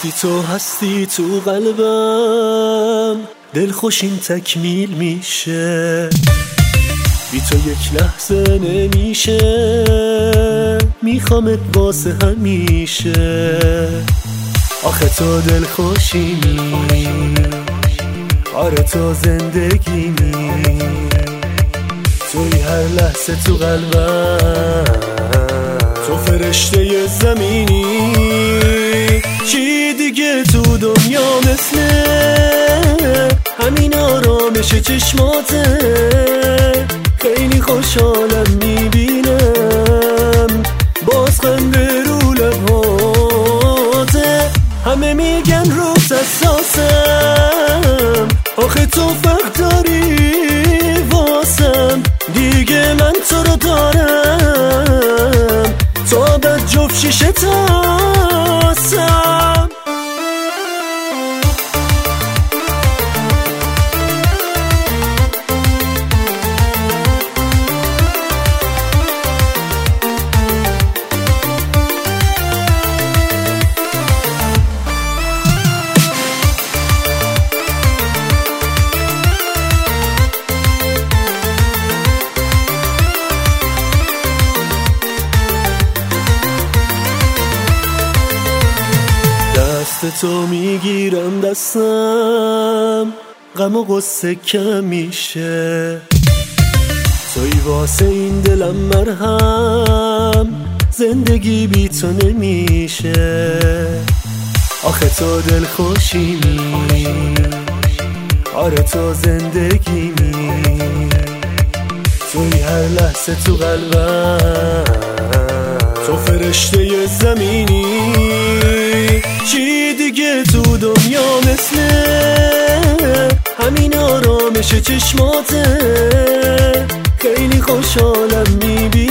وقتی تو هستی تو قلبم دلخوشیم تکمیل میشه، بی تو یک لحظه نمیشه، میخوامت واسه همیشه. آخه تو دلخوشیمی، آره تو زندگیمی، توی هر لحظه تو قلبم، تو فرشته زمینی. چی دیگه تو دنیا مثل همین آرامش چشماته؟ خیلی خوشحالم میبینم باز خنده رو لبهاته. همه میگن روز حساسم، آخه تو فرق داری واسم. دیگه من تو رو دارم تا بد جفت شیشه تاسم. دست تو میگیرم دستم، غم و غصه کم میشه. توی واسه این دلم مرهم، زندگی بی تو نمیشه. آخه تو دلخوشیمی، آره تو زندگیمی، توی هر لحظه تو قلبم، تو فرشته زمینی. چی دیگه تو دنیا مثل همین آرامش چشماته؟ خیلی خوشحالم میبینم